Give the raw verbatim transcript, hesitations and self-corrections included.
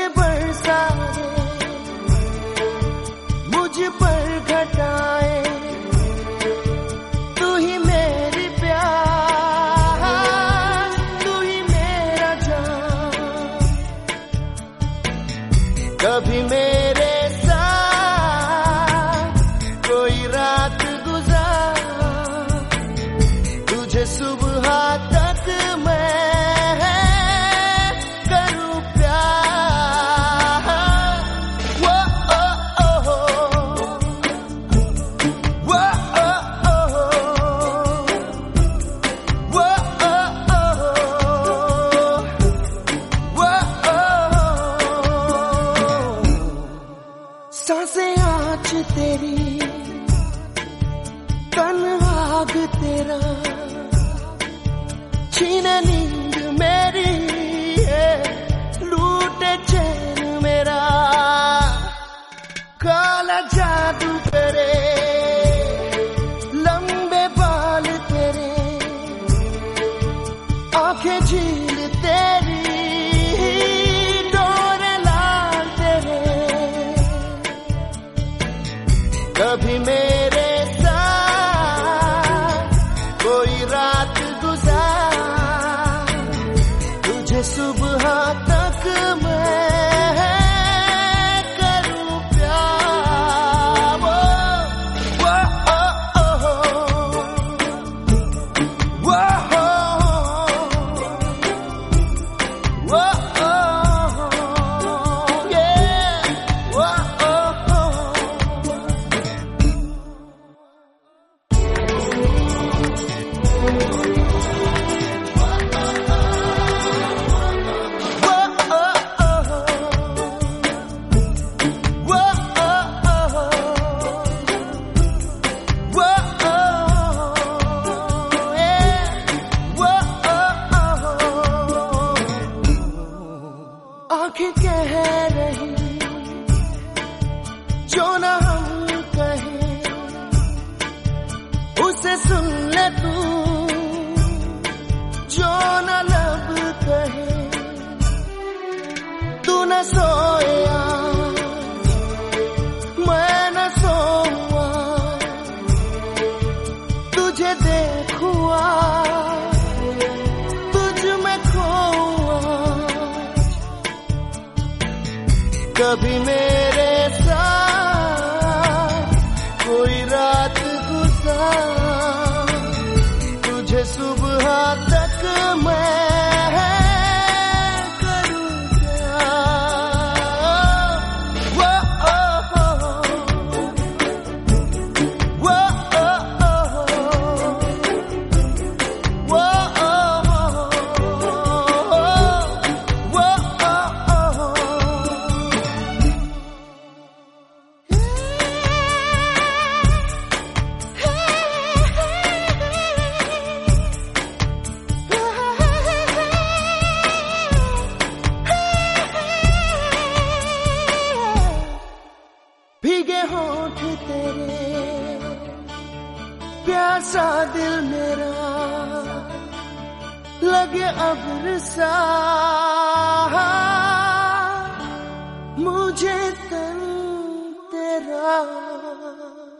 बरसा दे, मुझ पर घटाए, तू ही मेरी प्यार, तू ही मेरा जान। कभी मेरे साथ कोई रात गुजार, तुझे सुबह तक मैं करूं प्यार। वो ओ ओ हो, वो ओ ओ हो, वो ओ ओ हो, वो ओ हो। सांसें आँच तेरी, तन आग तेरा, छीने नींद मेरी, लूटे चैन मेरा। काला जादू तेरे, लंबे बाल तेरे, आंखें झील तेरी, डोरे लाल तेरे। कभी मेरे साथ कोई रात गुजार, तुझे सुबह तक मैं करूं प्यार। वो वो ओ ओ हो, वो हो, वो ओ हो, yeah, वो ओ हो। आंखें कह रही जो ना हम कहें, उसे सुन ले तू, जो ना लब कहे। तू न सोया, मैं न सोऊंगा, तुझे देखूंगा, तुझ में खोऊंगा। कभी मेरे साथ कोई रात गुजार, तुझे सुबह तक मैं करूं प्यार। वो ओ हो, वो ओ ओ हो, वो ओ हो, वो ओ ओ हो। भीगे होठ तेरे, प्यासा दिल मेरा, लगे अब्र सा, मुझे तन तेरा।